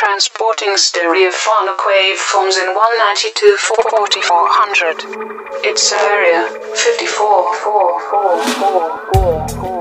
transporting stereophonic waveforms in 192 4400. Its area 54.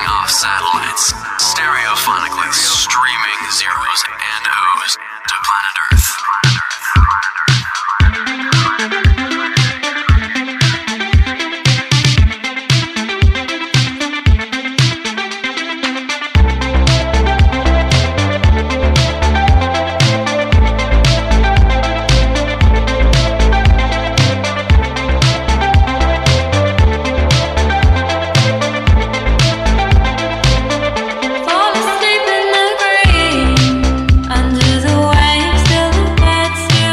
off satellites, stereophonically streaming zeros and O's to planet Earth. Fall asleep in the green under the waves till the birds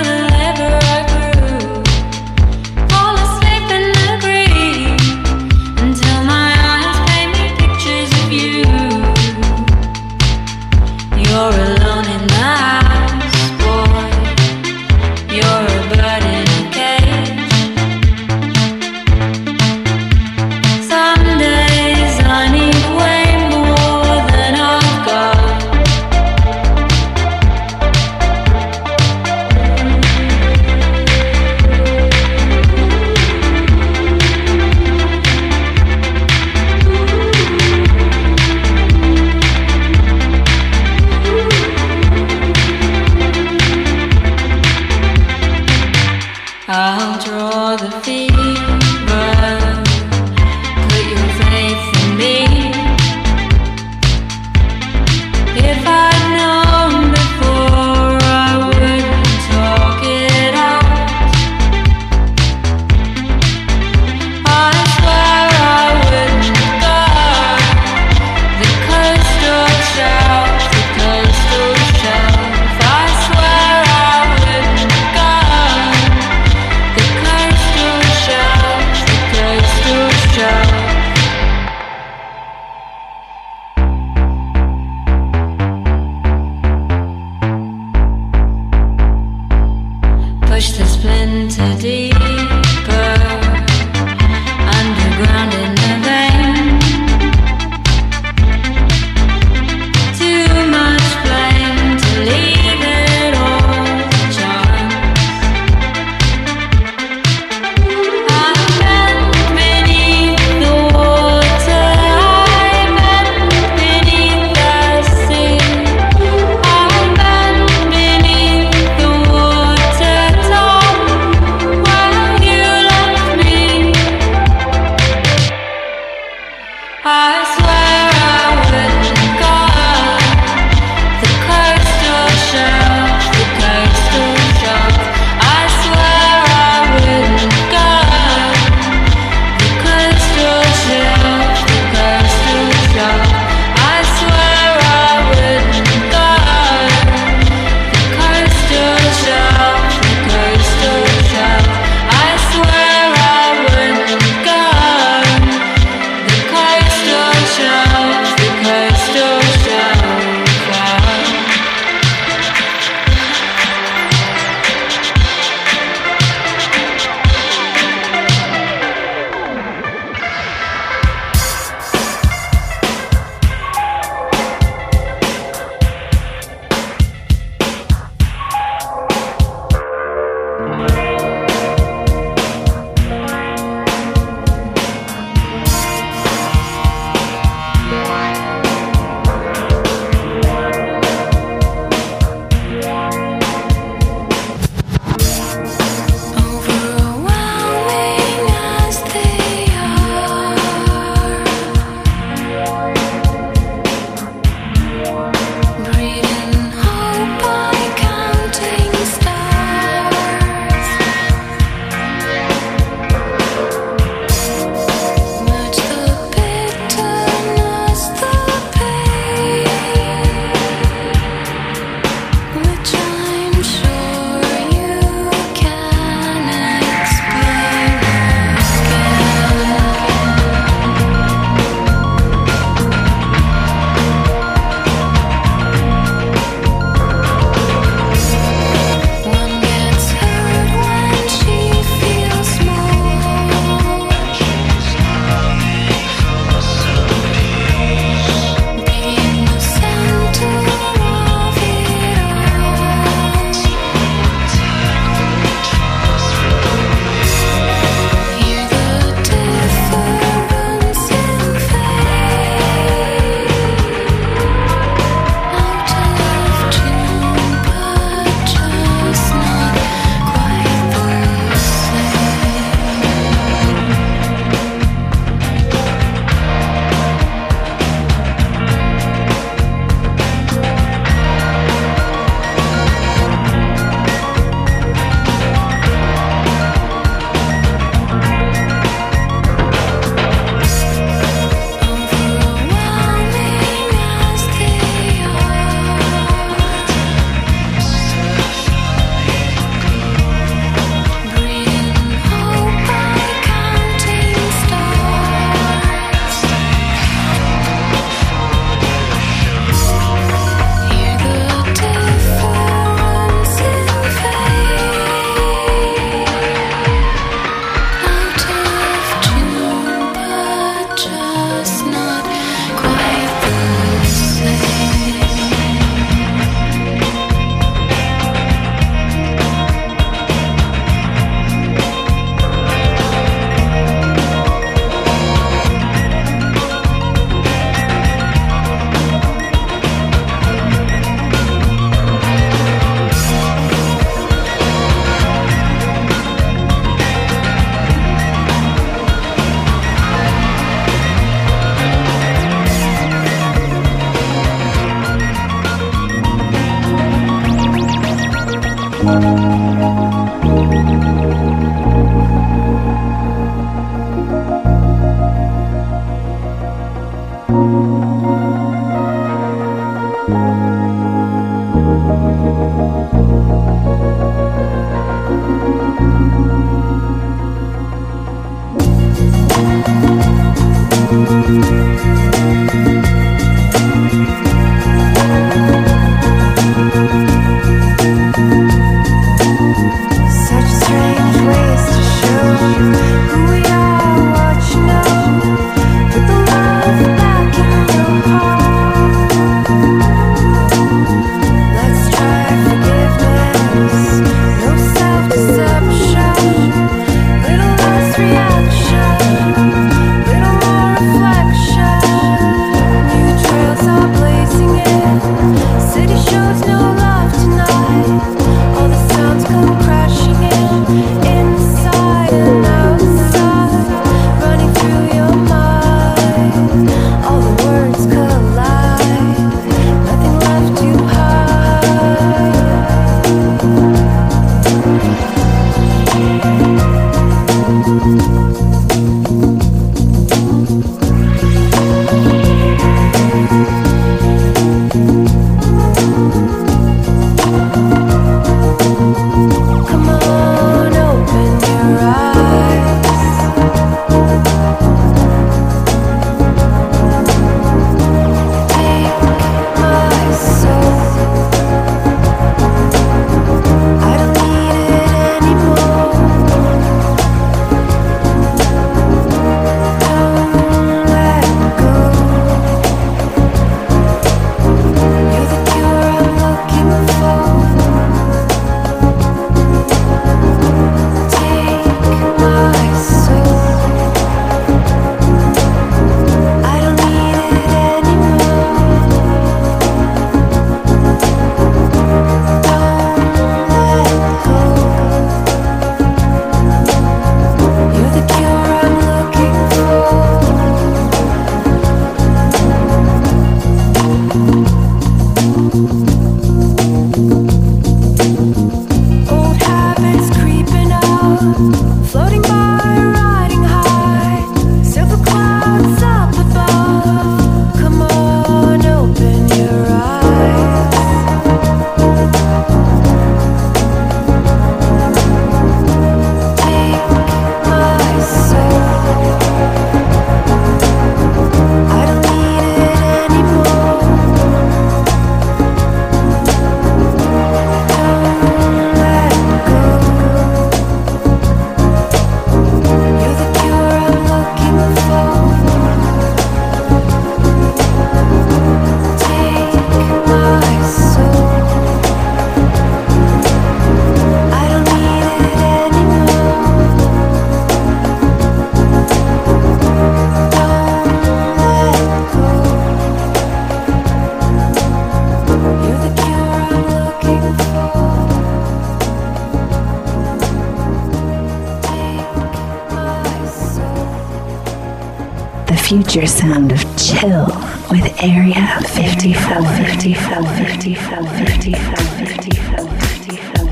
future sound of chill with Area 54, 54, 54, 54, 54, 54,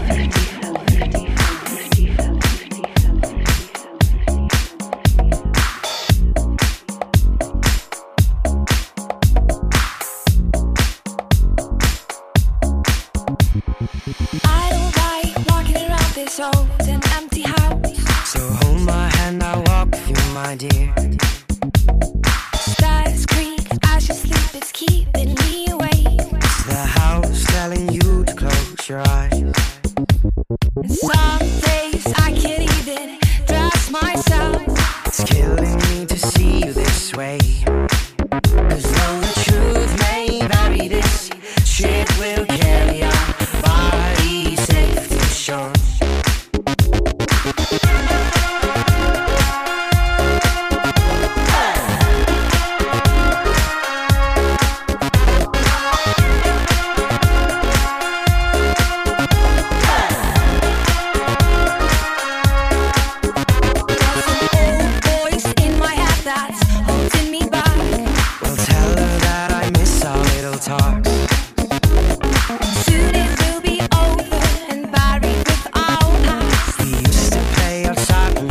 54. I don't like walking around this old and empty house. So hold my hand, I'll walk with you, my dear. Stars creak as you sleep, it's keeping me awake. It's the house telling you to close your eyes. And some days I can't even trust myself. It's killing me to see you this way. 'Cause though the truth may vary, this ship will carry our bodies safe to shore.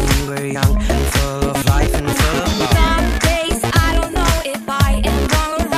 Some days I don't know if I am wrong or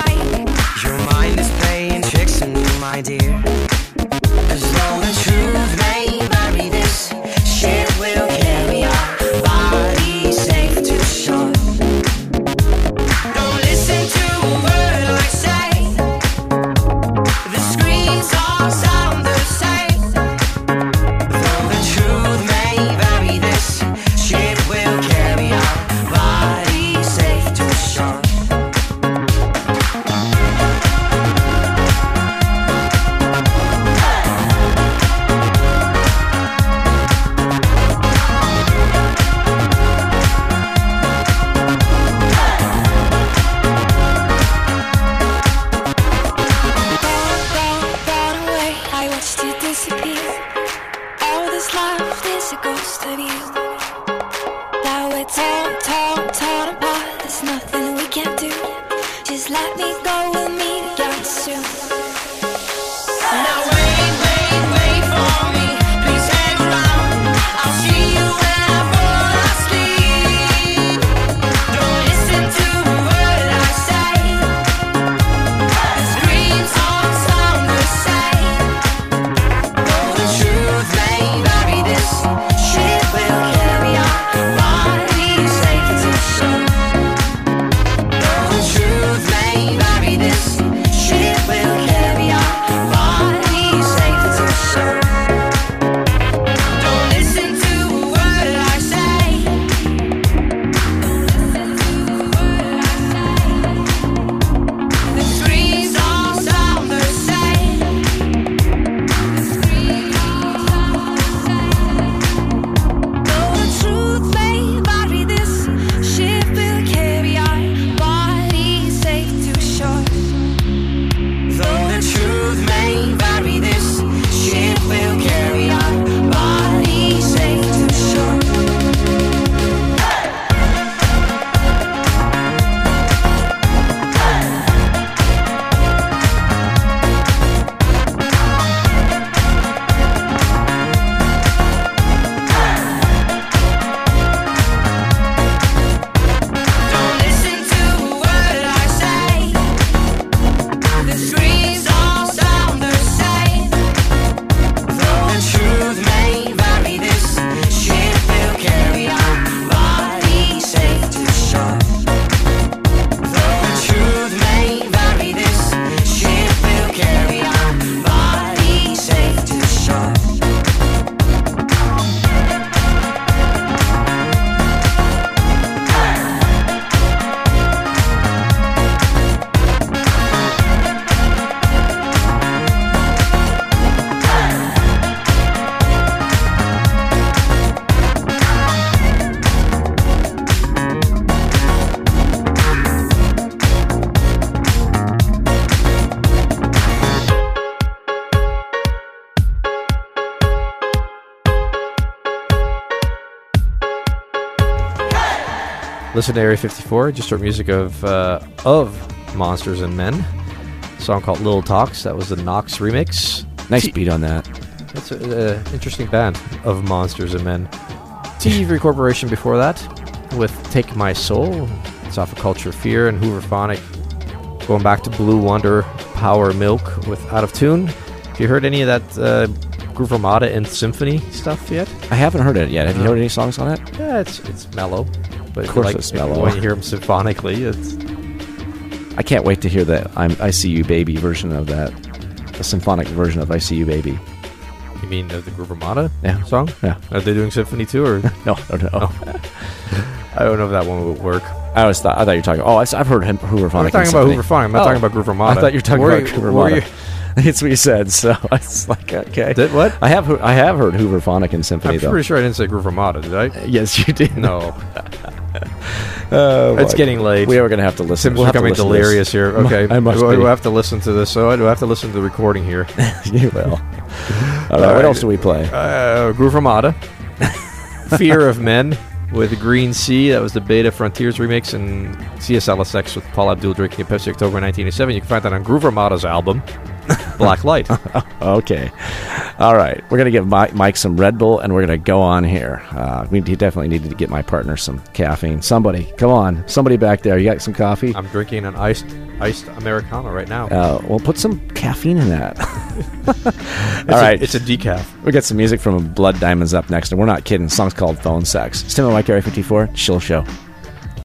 we go, we'll meet again soon. Now wait for me. Please hang around. I'll see you when I fall asleep. Don't listen to a word I say. The screams all sound the same. Though the truth may vary, this ship will carry our bodies safe to shore. Though the truth may vary, this ship will carry our bodies safe to shore. Don't listen to a word I say. The screams all sound the same. Though the truth may vary, this ship will carry our bodies safe to shore. Though the truth may vary, this ship will carry our bodies safe to shore. Don't listen to a word I say. The screams all sound the same. Though the truth may vary, this ship will carry our bodies safe to shore. Though the truth may vary, this ship will carry our bodies safe to shore. Listen to Area 54, just heard music of Monsters and Men. A song called Little Talks. That was the Knox remix. Nice beat on that. That's an interesting band of Monsters and Men. TV Corporation before that with Take My Soul. It's off of Culture Fear and Hooverphonic. Going back to Blue Wonder, Power Milk with Out of Tune. Have you heard any of that Groove Armada and Symphony stuff yet? I haven't heard it yet. Have you heard any songs on it? Yeah, it's mellow. But Of course it's mellow. When you hear them symphonically, it's... I can't wait to hear the I See You Baby version of that. The symphonic version of I See You Baby. You mean the Groove Armada Yeah. song? Are they doing symphony too, or...? No. I don't know if that one would work. I thought you were talking... Oh, I've heard him, Hooverphonic. I'm talking about Hooverphonic. I'm not talking about Groove Armada. I thought you were talking about Groove were Armada. It's what you said, so it's like, okay. Did what? I have heard Hooverphonic and Symphony, I'm though. pretty sure I didn't say Groove Armada, did I? Yes, you did. No. It's It's getting late. We are going to have to listen. Tim's We'll have to becoming listen to this. delirious here. Okay. I must We'll be. have to listen to this. So I do have to listen to the recording here. You will. All right, what else do we play? Groove Armada. Fear of Men with Green Sea. That was the Beta Frontiers remix, and CSLSX with Paul Abdul drinking a Pepsi October 1987. You can find that on Groove Armada's album, Black Light. Okay. All right. We're going to give Mike some Red Bull, and we're going to go on here. We definitely needed to get my partner some caffeine. Somebody, come on. Somebody back there. You got some coffee? I'm drinking an iced Americano right now. Well, put some caffeine in that. All right. It's a decaf. We got some music from Blood Diamonds up next, and we're not kidding. The song's called Phone Sex. It's Tim and Mike, Area 54, Chill Show.